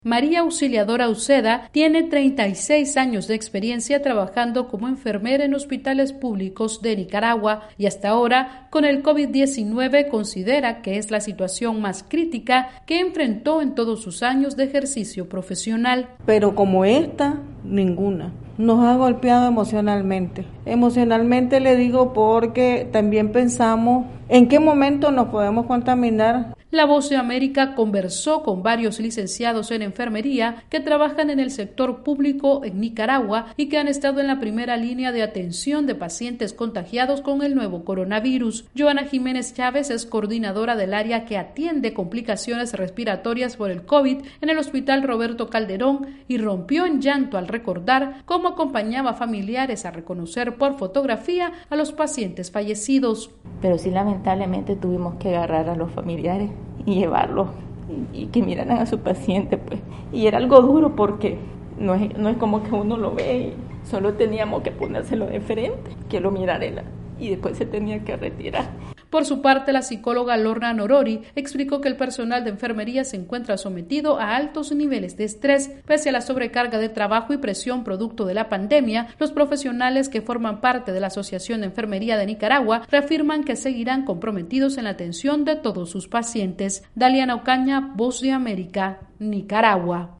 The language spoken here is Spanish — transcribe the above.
María Auxiliadora Uceda tiene 36 años de experiencia trabajando como enfermera en hospitales públicos de Nicaragua y hasta ahora, con el COVID-19, considera que es la situación más crítica que enfrentó en todos sus años de ejercicio profesional. Pero como esta, ninguna. Nos ha golpeado emocionalmente. Emocionalmente le digo porque también pensamos en qué momento nos podemos contaminar. La Voz de América conversó con varios licenciados en enfermería que trabajan en el sector público en Nicaragua y que han estado en la primera línea de atención de pacientes contagiados con el nuevo coronavirus. Joana Jiménez Chávez es coordinadora del área que atiende complicaciones respiratorias por el COVID en el Hospital Roberto Calderón y rompió en llanto al recordar cómo acompañaba a familiares a reconocer por fotografía a los pacientes fallecidos. Pero sí, lamentablemente tuvimos que agarrar a los familiares y llevarlos y que miraran a su paciente, pues. Y era algo duro porque no es como que uno lo ve y solo teníamos que ponérselo de frente, que lo mirara él y después se tenía que retirar. Por su parte, la psicóloga Lorna Norori explicó que el personal de enfermería se encuentra sometido a altos niveles de estrés. Pese a la sobrecarga de trabajo y presión producto de la pandemia, los profesionales que forman parte de la Asociación de Enfermería de Nicaragua reafirman que seguirán comprometidos en la atención de todos sus pacientes. Daliana Ocaña, Voz de América, Nicaragua.